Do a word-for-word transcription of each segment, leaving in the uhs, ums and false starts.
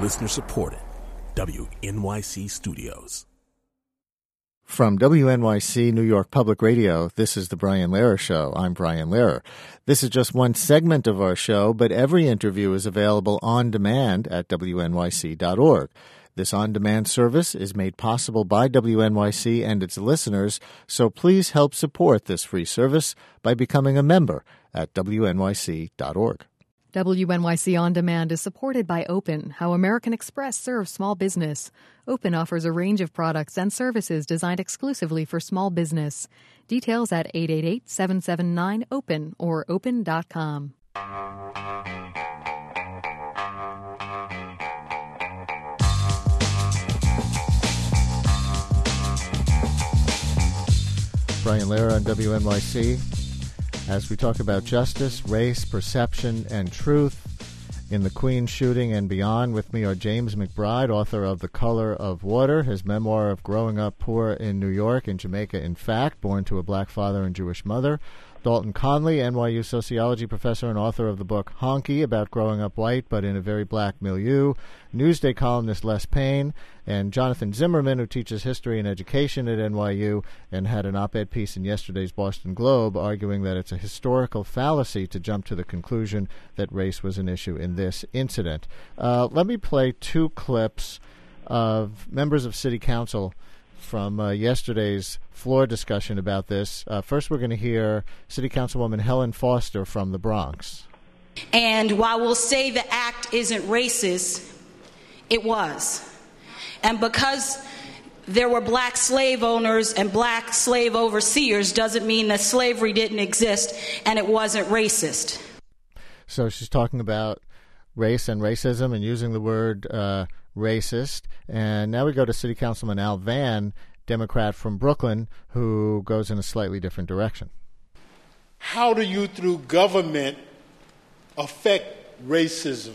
Listener supported. W N Y C Studios. From W N Y C New York Public Radio, this is The Brian Lehrer Show. I'm Brian Lehrer. This is just one segment of our show, but every interview is available on demand at W N Y C dot org. This on-demand service is made possible by W N Y C and its listeners, so please help support this free service by becoming a member at W N Y C dot org. W N Y C On Demand is supported by Open, how American Express serves small business. Open offers a range of products and services designed exclusively for small business. Details at eight eight eight, seven seven nine, OPEN or open dot com. Brian Lehrer on W N Y C. As we talk about justice, race, perception, and truth in the Queen shooting and beyond, with me are James McBride, author of The Color of Water, his memoir of growing up poor in New York and Jamaica, in fact, born to a black father and Jewish mother. Dalton Conley, N Y U sociology professor and author of the book Honky, about growing up white but in a very black milieu. Newsday columnist Les Payne, and Jonathan Zimmerman, who teaches history and education at N Y U and had an op-ed piece in yesterday's Boston Globe arguing that it's a historical fallacy to jump to the conclusion that race was an issue in this incident. Uh, let me play two clips of members of City Council from uh, yesterday's floor discussion about this. Uh, first, we're going to hear City Councilwoman Helen Foster from the Bronx. And while we'll say the act isn't racist, it was. And because there were black slave owners and black slave overseers doesn't mean that slavery didn't exist and it wasn't racist. So she's talking about race and racism and using the word uh, racist. And now we go to City Councilman Al Vann, Democrat from Brooklyn, who goes in a slightly different direction. How do you, through government, affect racism?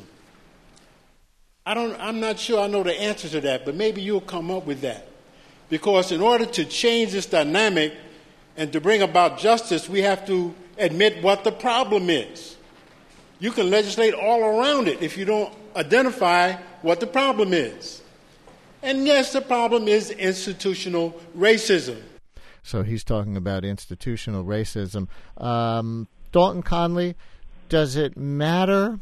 I don't, I'm not sure I know the answer to that, but maybe you'll come up with that. Because in order to change this dynamic and to bring about justice, we have to admit what the problem is. You can legislate all around it if you don't identify what the problem is. And yes, the problem is institutional racism. So he's talking about institutional racism. Um, Dalton Conley, does it matter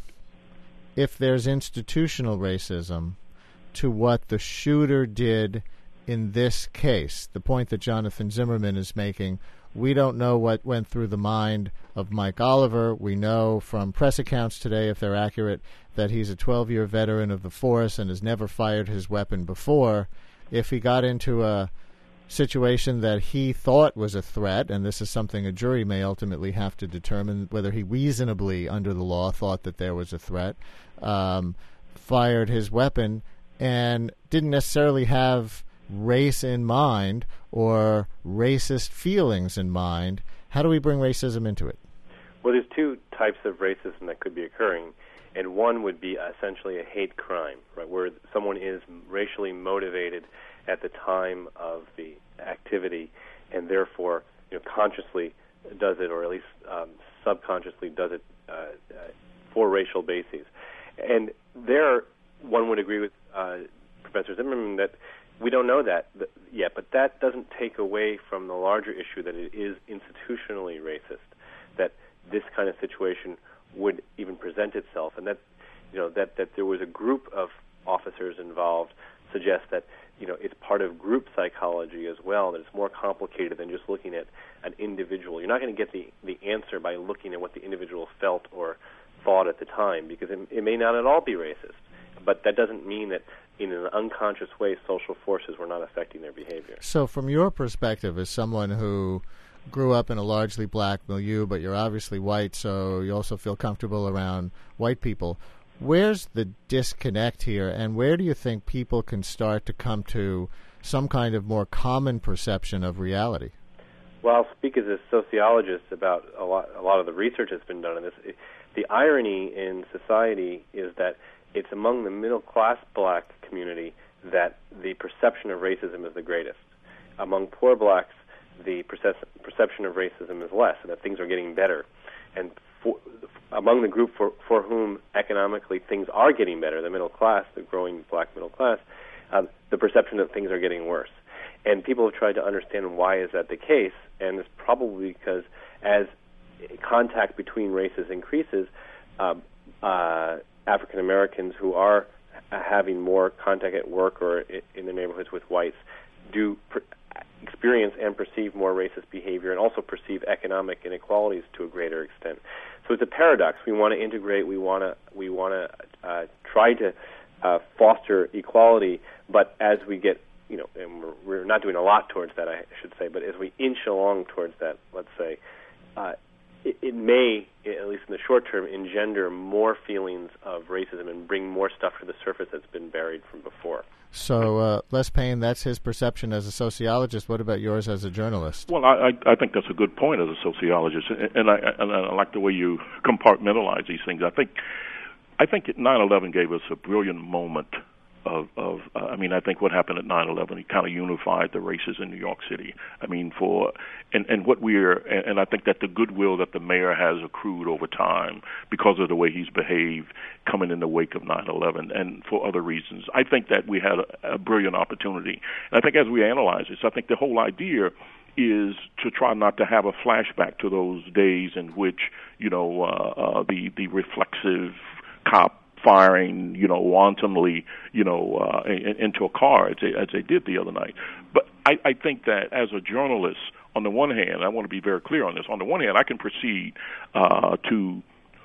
if there's institutional racism to what the shooter did in this case? The point that Jonathan Zimmerman is making, we don't know what went through the mind of Mike Oliver. We know from press accounts today, if they're accurate, that he's a twelve-year veteran of the force and has never fired his weapon before. If he got into a situation that he thought was a threat, and this is something a jury may ultimately have to determine whether he reasonably, under the law, thought that there was a threat, um, fired his weapon and didn't necessarily have race in mind or racist feelings in mind, how do we bring racism into it? Well, there's two types of racism that could be occurring, and one would be essentially a hate crime, right, where someone is racially motivated at the time of the activity, and therefore, you know, consciously does it, or at least um, subconsciously does it uh, uh, for racial bases. And there, one would agree with uh, Professor Zimmerman that we don't know that yet, but that doesn't take away from the larger issue that it is institutionally racist, that this kind of situation would even present itself, and that, you know, that, that there was a group of officers involved suggests that, you know, it's part of group psychology as well, that it's more complicated than just looking at an individual. You're not going to get the, the answer by looking at what the individual felt or thought at the time, because it, it may not at all be racist. But that doesn't mean that in an unconscious way social forces were not affecting their behavior. So from your perspective, as someone who grew up in a largely black milieu, but you're obviously white, so you also feel comfortable around white people, where's the disconnect here, and where do you think people can start to come to some kind of more common perception of reality? Well, I'll speak as a sociologist about a lot, a lot of the research that's been done on this. The irony in society is that it's among the middle-class black community that the perception of racism is the greatest. Among poor blacks, the perce- perception of racism is less, and that things are getting better. And for, among the group for, for whom economically things are getting better, the middle class, the growing black middle class, um, the perception that things are getting worse. And people have tried to understand why is that the case, and it's probably because as contact between races increases, um, uh, African Americans who are having more contact at work or in the neighborhoods with whites do per- experience and perceive more racist behavior and also perceive economic inequalities to a greater extent. So it's a paradox. We want to integrate. We want to we want to uh, try to uh, foster equality, but as we get, you know, and we're, we're not doing a lot towards that, I should say, but as we inch along towards that, let's say, uh, it, it may, at least in the short term, engender more feelings of racism and bring more stuff to the surface that's been buried from before. So, uh, Les Payne, that's his perception as a sociologist. What about yours as a journalist? Well, I, I think that's a good point as a sociologist, and I, and I like the way you compartmentalize these things. I think, I think nine eleven gave us a brilliant moment of, of uh, I mean, I think what happened at nine eleven, it kind of unified the races in New York City. I mean, for, and, and what we're, and, and I think that the goodwill that the mayor has accrued over time because of the way he's behaved coming in the wake of nine eleven and for other reasons, I think that we had a, a brilliant opportunity. And I think as we analyze this, I think the whole idea is to try not to have a flashback to those days in which, you know, uh, uh, the, the reflexive cop firing, you know, wantonly, you know, uh, into a car as they, as they did the other night. But I, I think that as a journalist, on the one hand, I want to be very clear on this. On the one hand, I can proceed uh, to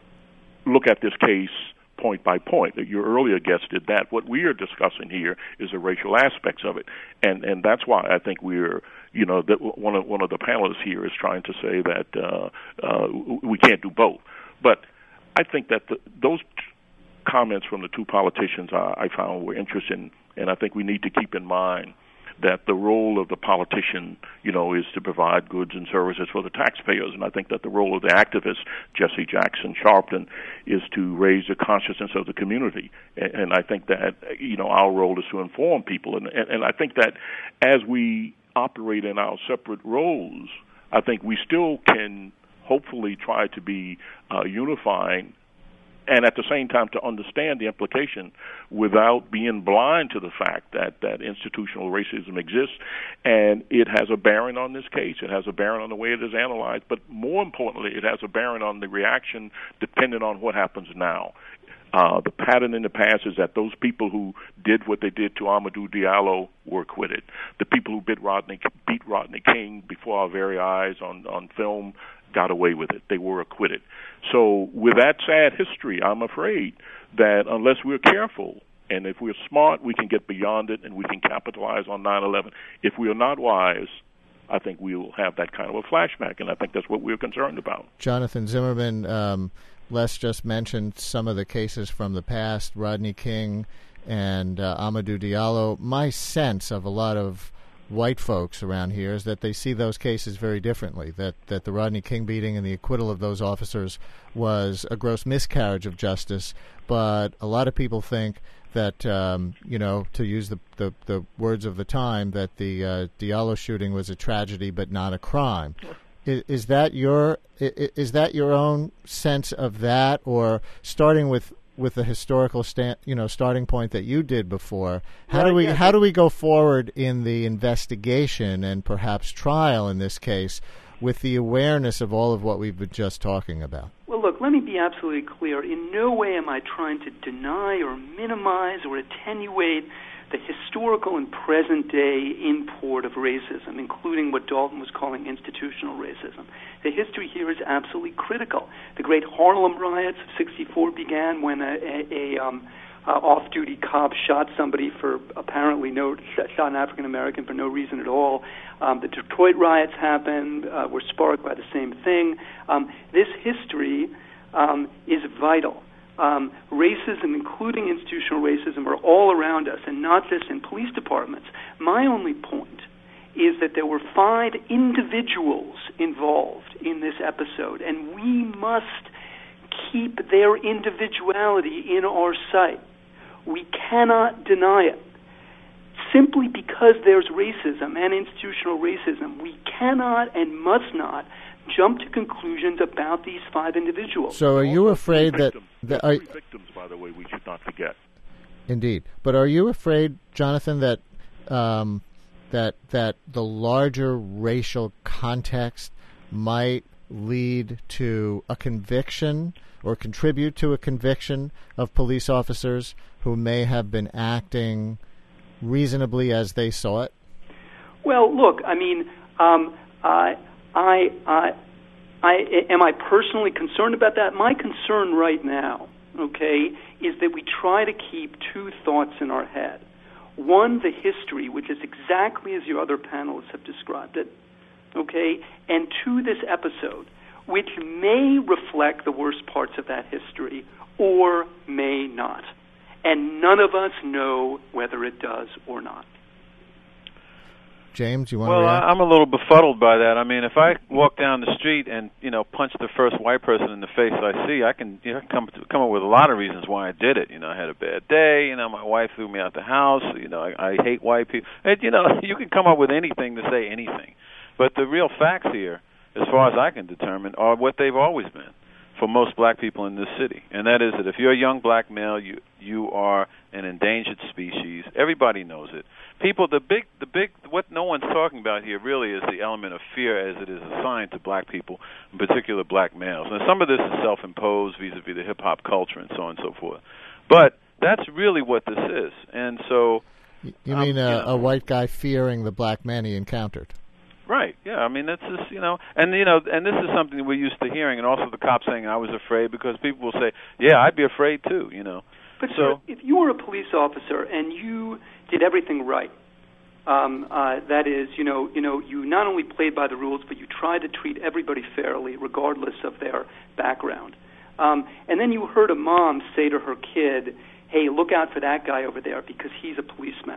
look at this case point by point. Your earlier guest did that. What we are discussing here is the racial aspects of it, and and that's why I think we're, you know, that one of one of the panelists here is trying to say that uh, uh, we can't do both. But I think that the, those comments from the two politicians I, I found were interesting, and I think we need to keep in mind that the role of the politician, you know, is to provide goods and services for the taxpayers, and I think that the role of the activist, Jesse Jackson Sharpton, is to raise the consciousness of the community, and, and I think that, you know, our role is to inform people, and, and, and I think that as we operate in our separate roles, I think we still can hopefully try to be uh, unifying and at the same time to understand the implication without being blind to the fact that, that institutional racism exists, and it has a bearing on this case. It has a bearing on the way it is analyzed, but more importantly, it has a bearing on the reaction depending on what happens now. Uh, the pattern in the past is that those people who did what they did to Amadou Diallo were acquitted. The people who beat Rodney, beat Rodney King before our very eyes on, on film got away with it. They were acquitted. So with that sad history, I'm afraid that unless we're careful and if we're smart, we can get beyond it and we can capitalize on nine eleven. If we are not wise, I think we'll have that kind of a flashback, and I think that's what we're concerned about. Jonathan Zimmerman, um, Les just mentioned some of the cases from the past, Rodney King and uh, Amadou Diallo. My sense of a lot of white folks around here is that they see those cases very differently, that, that the Rodney King beating and the acquittal of those officers was a gross miscarriage of justice, but a lot of people think that, um, you know, to use the, the, the words of the time, that the uh, Diallo shooting was a tragedy but not a crime. Is, is that your is that your own sense of that, or starting with with the historical stand, you know, starting point that you did before? How do we yeah. how do we go forward in the investigation and perhaps trial in this case with the awareness of all of what we've been just talking about? Well, look, let me be absolutely clear. In no way am I trying to deny or minimize or attenuate the historical and present-day import of racism, including what Dalton was calling institutional racism. The history here is absolutely critical. The great Harlem riots of sixty-four began when a, a, a um, uh, off-duty cop shot somebody for apparently no, shot an African-American for no reason at all. Um, the Detroit riots happened, uh, were sparked by the same thing. Um, this history um, is vital. Um, racism, including institutional racism, are all around us, and not just in police departments. My only point is that there were five individuals involved in this episode, and we must keep their individuality in our sight. We cannot deny it. Simply because there's racism and institutional racism, we cannot and must not jump to conclusions about these five individuals. So are you afraid that... There are three victims, by the way, we should not forget. Indeed. But are you afraid, Jonathan, that um, that that the larger racial context might lead to a conviction or contribute to a conviction of police officers who may have been acting reasonably as they saw it? Well, look, I mean, um, I, I, I, I, am I personally concerned about that? My concern right now, okay, is that we try to keep two thoughts in our head. One, the history, which is exactly as your other panelists have described it, okay, and two, this episode, which may reflect the worst parts of that history or may not. And none of us know whether it does or not. James, you want well, to react? I'm a little befuddled by that. I mean, if I walk down the street and, you know, punch the first white person in the face I see, I can, you know, come to, come up with a lot of reasons why I did it. You know, I had a bad day. You know, my wife threw me out the house. You know, I, I hate white people. And, you know, you can come up with anything to say anything. But the real facts here, as far as I can determine, are what they've always been for most black people in this city. And that is that if you're a young black male, you you are an endangered species. Everybody knows it. People, the big, the big, what no one's talking about here really is the element of fear as it is assigned to black people, in particular black males. And some of this is self-imposed vis-a-vis the hip-hop culture and so on and so forth. But that's really what this is. And so... You um, mean a, you know, a white guy fearing the black man he encountered? Right. Yeah. I mean, that's just, you know, and you know, and this is something we're used to hearing, and also the cops saying I was afraid, because people will say, "Yeah, I'd be afraid too," you know. But so, sir, if you were a police officer and you did everything right, um, uh, that is, you know, you know, you not only played by the rules, but you tried to treat everybody fairly, regardless of their background. Um, and then you heard a mom say to her kid, "Hey, look out for that guy over there because he's a policeman."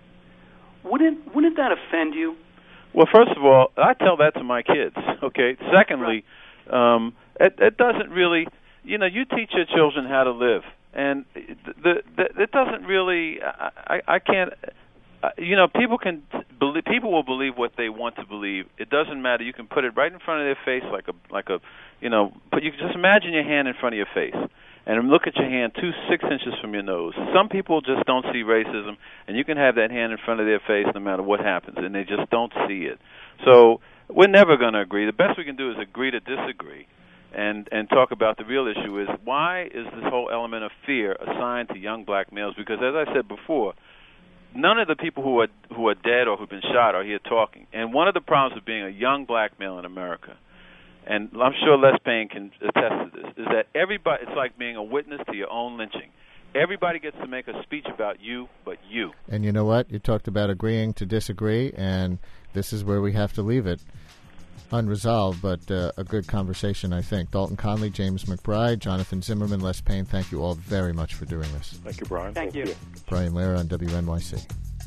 Wouldn't wouldn't that offend you? Well, first of all, I tell that to my kids, okay? Secondly, um, it, it doesn't really, you know, you teach your children how to live. And the, the, it doesn't really, I, I, I can't, uh, you know, people can believe, people will believe what they want to believe. It doesn't matter. You can put it right in front of their face like a, like a, you know, but you can just imagine your hand in front of your face. And look at your hand two, six inches from your nose. Some people just don't see racism, and you can have that hand in front of their face no matter what happens, and they just don't see it. So we're never going to agree. The best we can do is agree to disagree and, and talk about the real issue is why is this whole element of fear assigned to young black males? Because as I said before, none of the people who are, who are dead or who've been shot are here talking. And one of the problems of being a young black male in America, and I'm sure Les Payne can attest to this, is that everybody, it's like being a witness to your own lynching. Everybody gets to make a speech about you, but you. And you know what? You talked about agreeing to disagree, and this is where we have to leave it. Unresolved, but uh, a good conversation, I think. Dalton Conley, James McBride, Jonathan Zimmerman, Les Payne, thank you all very much for doing this. Thank you, Brian. Thank, thank you. you. Brian Lehrer on W N Y C.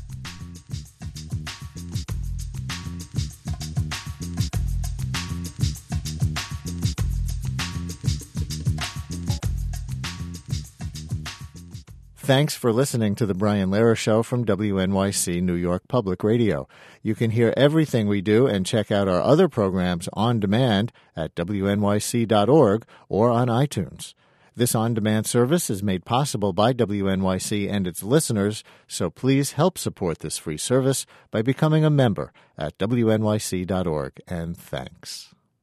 Thanks for listening to The Brian Lehrer Show from W N Y C New York Public Radio. You can hear everything we do and check out our other programs on demand at W N Y C dot org or on iTunes. This on-demand service is made possible by W N Y C and its listeners, so please help support this free service by becoming a member at W N Y C dot org, and thanks.